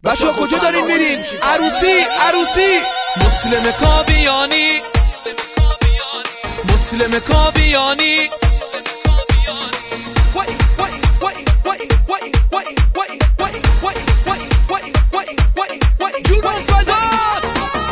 بچه‌ها کجا دارین میرین؟ عروسی مسلم کاویانی جونم فدات.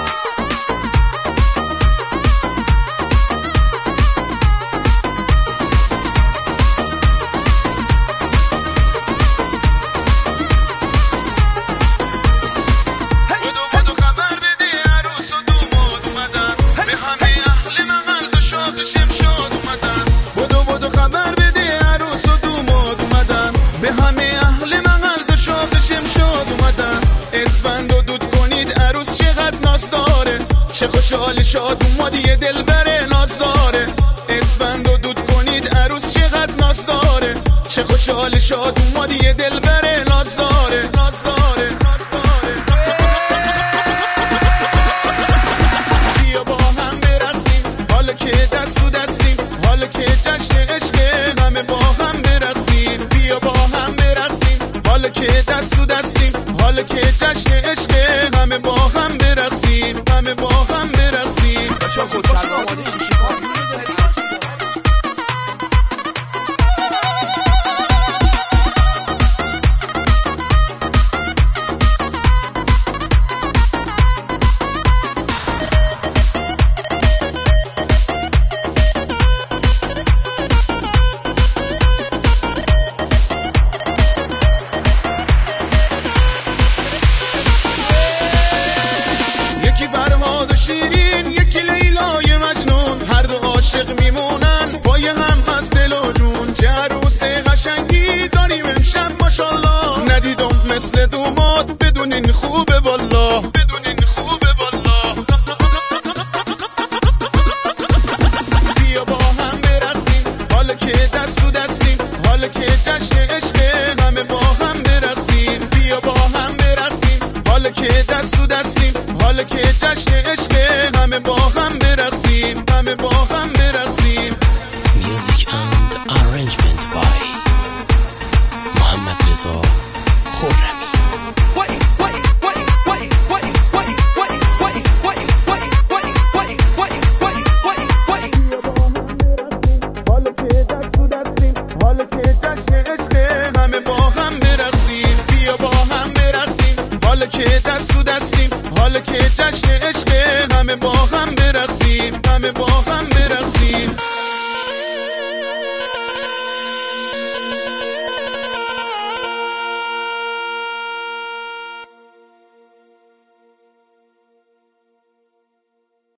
چه خوشحال شاد اومدی یه دلبر ناز داره. اسفند و دود کنید عروس چقدر ناز داره. چه خوشحال شاد اومدی یه دلبر ناز داره. بیا با هم برقصیم حالا که دست تو دستیم، حالا که جشن عشق همه با هم برقصیم. بیا با هم برقصیم حالا که دست تو دستیم، حالا که جشن عشق همه با هم برقصیم. فرهاد و شیرین یکی لیلای مجنون، هر دو عاشق میمونن پای هم از دل و جون. چه عروس قشنگی داریم امشب ماشالله، ندیدم مثل دومات بدونین خوبه والله. بیا با هم برقصیم حالا که دست تو دستیم، حالا که جشن عشق همه با هم برقصیم. بیا با هم برقصیم حالا که دست تو دستیم، حالا که جشن عشق همه با هم برقصیم. Music and arrangement by محمد رضا خرمی. حالا که دست تو دستیم، حالا که جشن عشق همه با هم برقصیم. بیا با هم برقصیم حالا که